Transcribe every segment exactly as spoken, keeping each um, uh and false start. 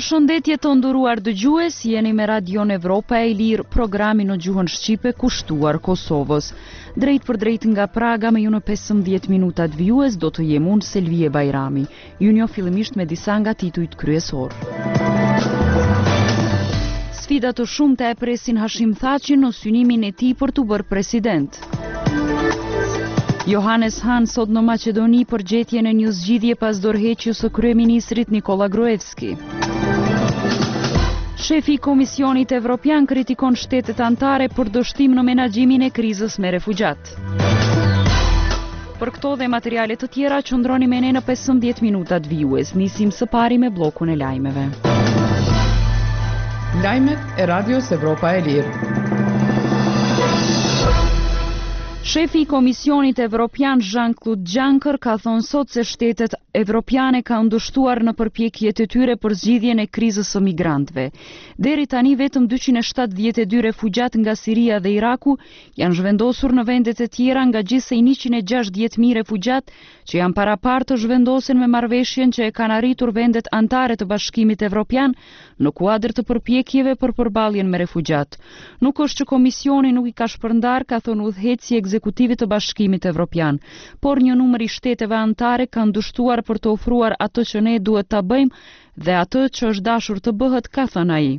Përshëndetje të nderuar dëgjues, jeni me Radion Evropa e Lirë, programi në gjuhën shqipe kushtuar Kosovës. Drejt për drejt nga Praga me ju në pesëmbëdhjetë minutat vijues do të jem unë Selvie Bajrami. Ju njoh fillimisht me disa nga titujt kryesor. Sfida të shumta e presin Hashim Thaqin në synimin e tij për të bërë president. Johannes Hahn sot në Maqedoni për gjetjen e një zgjidhje pas dorëheqjes së kryeministrit Nikola Gruevski. Shefi i Komisionit Evropian kritikon shtetet anëtare për dështim në menaxhimin e krizës me refugjat. Për këto dhe materiale të tjera qëndroni me ne në pesëmbëdhjetë minutat vijues. Nisim së pari me bllokun e lajmeve. Lajmet e Radios Evropa e Lirë. Shefi i Komisionit Evropian Jean-Claude Juncker ka thënë sot se shtetet evropiane kanë ndështuar në përpjekjet e tyre për zgjidhjen e krizës së migrantëve. Deri tani vetëm dyqind e shtatëdhjetë e dy refugjat nga Siria dhe Iraku janë zhvendosur në vendet e tjera nga gjithsej njëqind e gjashtëdhjetë mijë refugjat që janë parapar të zhvendosen me marrëveshjen që e kanë arritur vendet anëtare të Bashkimit Evropian në kuadër të përpjekjeve për përballjen me refugjat. Nuk është që Komisioni nuk i ka shpërndar, ka thënë udhëheqësi i ekzekutivit të Bashkimit Evropian, por një numër i shteteve anëtare kanë dështuar për të ofruar atë që ne duhet ta bëjmë dhe atë që është dashur të bëhet, ka thënë ai.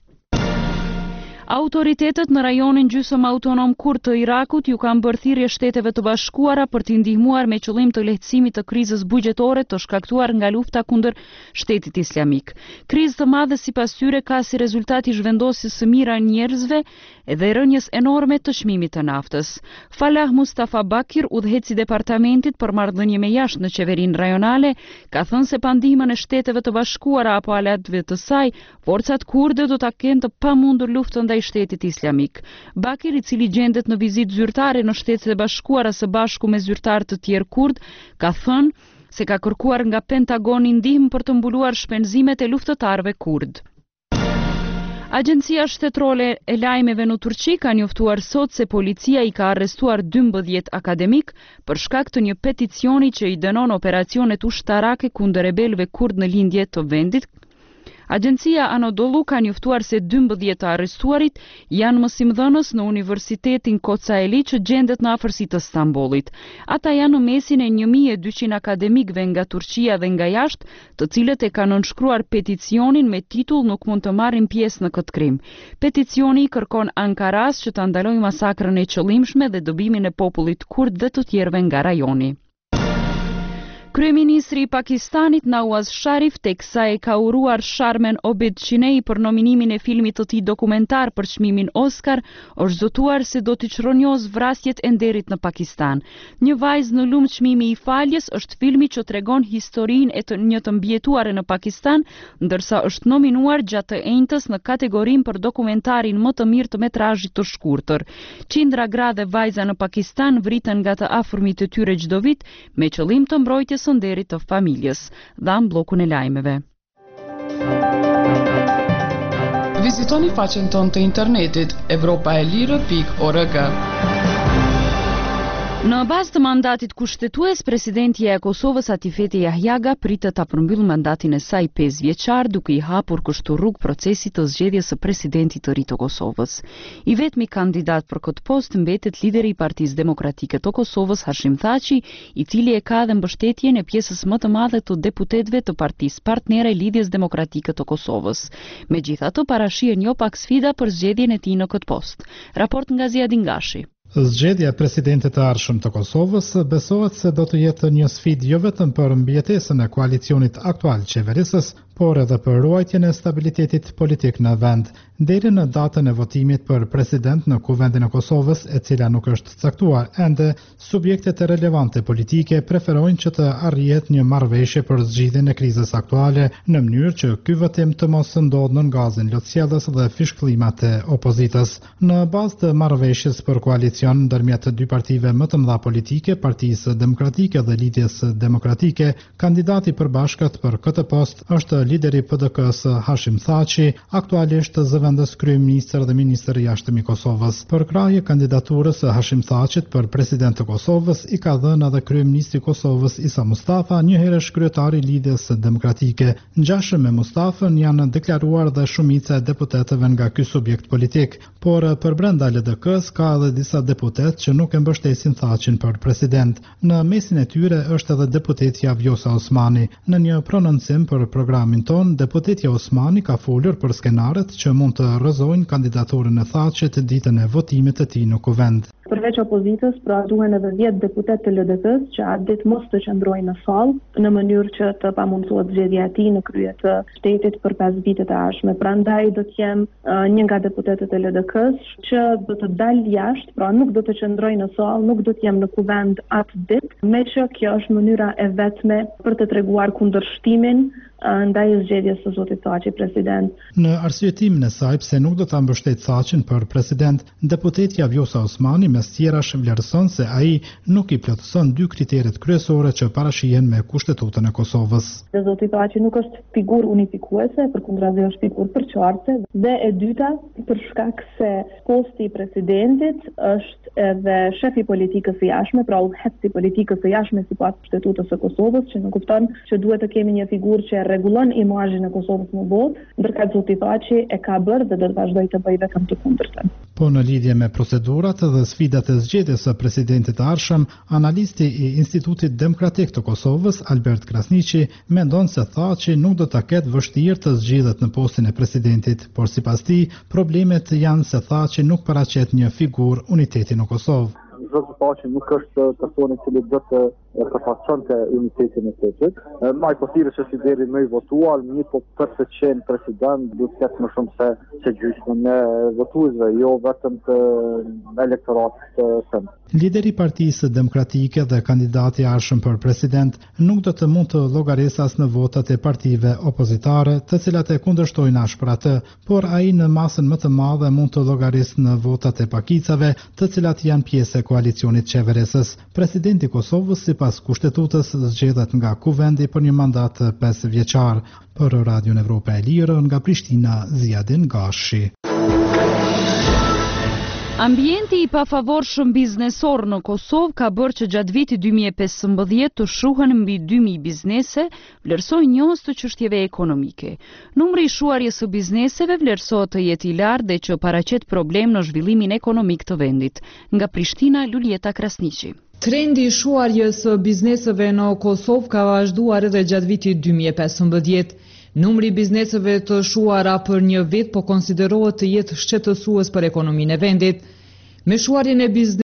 Autoritetet në rajonin gjysmë autonom kurd të Irakut ju kanë bërë thirrje Shteteve të Bashkuara për t'i ndihmuar me qëllim të lehtësimit të krizës buxhetore të shkaktuar nga lufta kundër Shtetit Islamik. Krizë të madhe sipas tyre ka si rezultat i zhvendosjes së mira njerëzve dhe rënjes enorme të çmimit të naftës. Falah Mustafa Bakir, udhëheqësi i departamentit për marrëdhënie me jashtë në qeverinë rajonale, ka thënë se pa ndihmën e Shteteve të Bashkuara apo aleatëve të saj, forcat kurde do ta kenë të pamundur luftën ndaj Shtetit Islamik. Bakir, i cili gjendet në vizitë zyrtare në Shtetet e Bashkuara së bashku me zyrtarë të tjerë kurd, ka thënë se ka kërkuar nga Pentagoni ndihmë për të mbuluar shpenzimet e luftëtarëve kurd. Agjencia Shtetërore e Lajmeve në Turqi ka njoftuar sot se policia i ka arrestuar dymbëdhjetë akademik për shkak të një peticioni që i dënon operacionet ushtarake kundër rebelëve kurd në lindje të vendit. Agjencia Anadolu ka njoftuar se dymbëdhjetë të arrestuarit janë mësimdhënës në Universitetin Kocaeli që gjendet në afërsi të Stambollit. Ata janë në mesin e një mijë e dyqind akademikëve nga Turqia dhe nga jashtë, të cilët e kanë nënshkruar peticionin me titull "Nuk mund të marrin pjesë në këtë krim". Peticioni kërkon Ankaras që ta ndalojë masakrën e qëllimshme dhe dëbimin e popullit kurd dhe të tjerëve nga rajoni. Kryeministri i Pakistanit Nawaz Sharif, teksa e ka uruar Sharmen Obedchinei për nominimin e filmit të tij dokumentar për çmimin Oscar, është zotuar se do t'i çrronjos vrasjet e nderit në Pakistan. Një vajzë në lumë çmimi i faljes është filmi që tregon historinë e të një të mbjetuare në Pakistan, ndërsa është nominuar gjatë të enjtës në kategorinë për dokumentarin më të mirë të metrazhit të shkurtër. Qindra gra dhe vajza në Pakistan vriten nga të afërmit e tyre çdo vit me qëllim të mbrojtjes së nderit të familjes. Dham bllokun e lajmeve. Vizitoni faqen tonë të internetit evropaelire pikë org. Në bazë të mandatit kushtetues, presidenti e Kosovës Atifete Jahjaga pritet ta përmbyllë mandatin e saj pesë vjeçar, duke i hapur kështu rrugë procesit të zgjedhjes së presidentit të ri të Kosovës. I vetmi kandidat për këtë post mbetet lideri i Partisë Demokratike të Kosovës Hashim Thaçi, i cili e ka dhe mbështetjen e pjesës më të madhe të deputetëve të Partisë Partnere e Lidhjes Demokratike të Kosovës. Megjithatë, parashihen jo pak sfida për zgjedhjen e tij në këtë post. Raport nga Ziadin Gashi. Zgjedhja e presidentit të ardhshëm të Kosovës besohet se do të jetë një sfidë jo vetëm për mbjetesën e koalicionit aktual qeverisës, por edhe për ruajtjen e stabilitetit politik në vend, deri në datën e votimit për president në Kuvendin e Kosovës, e cila nuk është caktuar ende. Subjektet e relevante politike preferojnë që të arrihet një marrëveshje për zgjidhjen e krizës aktuale në mënyrë që ky votim të mos ndodhë në gazin lotësjellës dhe fishkëllimat e opozitës. Në bazë të marrëveshjes për koalicion ndërmjet dy partive më të mëdha politike, Partisë Demokratike dhe Lidhjes Demokratike, kandidati i përbashkët për këtë post është lideri P D K-s Hashim Thaçi, aktualisht zëvendës kryeministër dhe ministër i jashtëm i Kosovës. Për krahje kandidaturës së Hashim Thaçit për president të Kosovës i ka dhënë edhe kryeministri i Kosovës Isa Mustafa, një herësh kryetari i Lidhjes Demokratike. Ngjashëm me Mustafën janë deklaruar dhe shumica e deputetëve nga ky subjekt politik, por për brenda L D K-s ka edhe disa deputet që nuk e mbështesin Thaçin për president. Në mesin e tyre është edhe deputetja Vjosa Osmani. Në një prononcim për programin ton, deputetja Osmani ka folur për skenaret që mund të rrëzojnë kandidaturën e Thaçit ditën e votimit të tij në kuvend. Përveç opozitës, pra duhen edhe dhjetë deputet të L D K-s që atë ditë mos të qëndrojnë në sallë në mënyrë që të pamundsohet zgjedhja e tij në krye të shtetit për pesë vitet e ardhshme. Prandaj do të jem uh, një nga deputetët e L D K-s që do të dalë jashtë, pra nuk do të qëndroj në sallë, nuk do të jem në kuvend atë ditë, meqë kjo është mënyra e vetme për të treguar kundërshtimin ndaj zgjedhjes së zotit Thaçi president. Në arsyetimin e saj pse nuk do ta mbështet Thaçin për president, deputetja Vjosa Osmani mes tjerash vlerëson se ai nuk i plotëson dy kriteret kryesore që parashihen me Kushtetutën e Kosovës. Zoti Thaçi nuk është figurë unifikuese, përkundrazi është figurë përçartëse, dhe e dyta për shkak se posti i presidentit është edhe shefi politikës së jashtme, pra udhëheqësi i politikës së jashtme sipas Kushtetutës së Kosovës, që nuk kupton që duhet të kemi një figurë që rregullon imazhin e Kosovës në botë, ndërka zoti Thaçi e ka bërë dhe do të vazhdojë të bëjë vetëm të kundërtën. Po në lidhje me procedurat dhe sfidat e zgjedhjes së presidentit të ardhshëm, analisti i Institutit Demokratik të Kosovës, Albert Krasniqi, mendon se Thaçi nuk do ta ketë vështirë të zgjidhet në postin e presidentit, por sipas tij, problemet janë se Thaçi nuk paraqet një figurë uniteti në Kosovë. Zoti Thaçi nuk është personi i cili do të përfaqësonte unitetin e shtetit. Më i përthirë që si deri më i votuar, një po për të qenë president do të ketë më shumë se se gjysmën e votuesve, jo vetëm të elektoratit tëm. Lideri i Partisë Demokratike dhe kandidati i ardhshëm për president nuk do të mund të llogarisas në votat e partive opozitare, të cilat e kundërshtojnë ashpër atë, por ai në masën më të madhe mund të llogarisë në votat e pakicave, të cilat janë pjesë e koalicionit qeverisës. Presidenti i Kosovës sipas Kushtetutës zgjedhet nga kuvendi për një mandat pesë vjeçar. Për Radion Evropa e Lirë nga Prishtina, Ziadin Gashi. Ambienti i pafavorshëm biznesor në Kosovë ka bërë që gjatë vitit dy mijë e pesëmbëdhjetë të shuhen mbi dy mijë biznese, vlerësojnë njohës të çështjeve ekonomike. Numri i shuarjes së bizneseve vlerësohet të jetë i lartë dhe që paraqet problem në zhvillimin ekonomik të vendit. Nga Prishtina, Lulieta Krasniqi. Trendi i shuarjes së bizneseve në Kosovë ka vazhduar edhe gjatë vitit dy mijë e pesëmbëdhjetë. Numri i bizneseve të shuara për një vit po konsiderohet të jetë shqetësues për ekonominë e vendit. Me shuarjen e bizneseve